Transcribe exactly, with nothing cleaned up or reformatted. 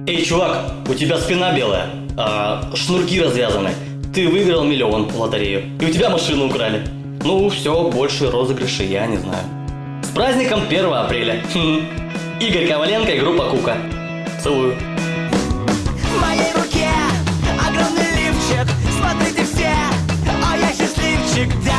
Эй, чувак, у тебя спина белая, а шнурки развязаны. Ты выиграл миллион в лотерею, и у тебя машину украли. Ну, все, больше розыгрышей я не знаю. С праздником первого апреля. Хм. Игорь Коваленко и группа Кука. Целую. В моей руке огромный лифчик. Смотрите все, а я счастливчик.